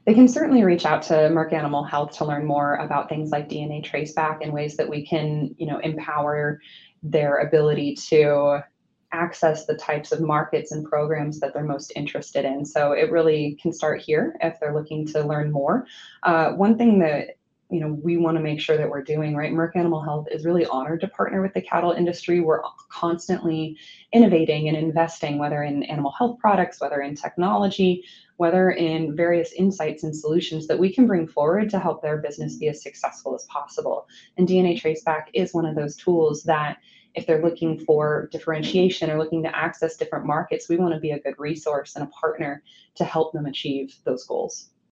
They can certainly reach out to Merck Animal Health to learn more about things like DNA traceback and ways that we can, empower their ability to access the types of markets and programs that they're most interested in. So it really can start here if they're looking to learn more. One thing that we want to make sure that we're doing, right? Merck Animal Health is really honored to partner with the cattle industry. We're constantly innovating and investing, whether in animal health products, whether in technology, whether in various insights and solutions that we can bring forward to help their business be as successful as possible. And DNA Traceback is one of those tools that if they're looking for differentiation or looking to access different markets, we want to be a good resource and a partner to help them achieve those goals.